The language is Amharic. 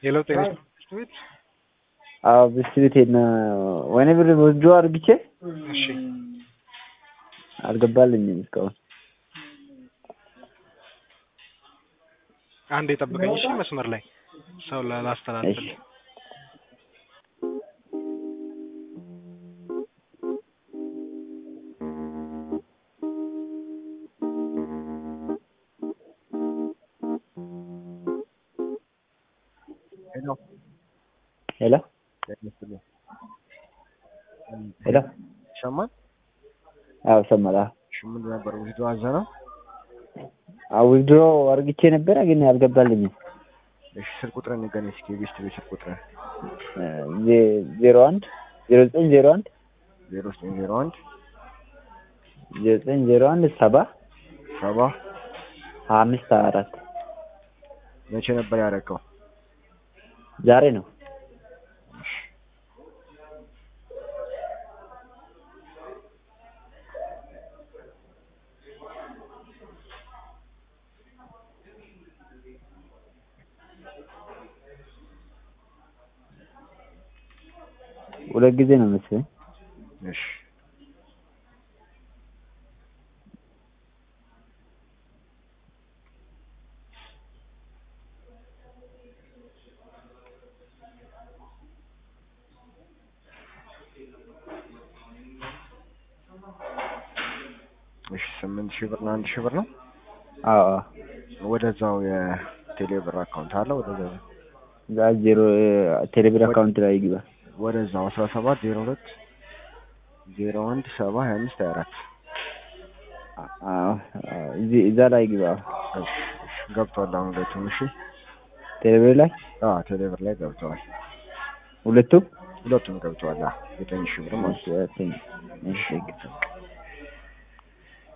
የለውጥ ኢንስቲትዩት አዎ ብስክሌት እና ወይኔ ብር ወስዶ አርግቼ እሺ አልገባልኝም እስካሁን። አንዴ ጠብቀኝ እሺ መስመር ላይ ሰው ላስተላልፍ። ሄሎ ሄሎ ሸማን አዎ ሰማላ ሽምን ነበር ወስዶ አዘና ዊድሮ አርግቼ ነበር ግን አልገባልኝም። እሺ ስልክ ቁጥር ንገረኝ እስኪ ቤስት ስልክ ቁጥር 01 0901 0901 901 7 524 መቼ ነበር ያደረገው? ዛሬ ነው። ሁለት ጊዜ ነው መሰለኝ። እሺ እሺ 8000 ብር እና 1000 ብር ነው። አዎ ወደዛው የቴሌብር አካውንት አለ ወደዛው ዜሮ ቴሌብር አካውንት ላይ ይግባ። ወደዛው 1702 01 7 25 24 እዛ ላይ ይግባ። እሺ ገብቷል። አሁን ሁለቱም እሺ ቴሌብር ላይ ቴሌብር ላይ ገብቷል። ሁለቱም ገብቷል። 9000 ብር ማለት እሺ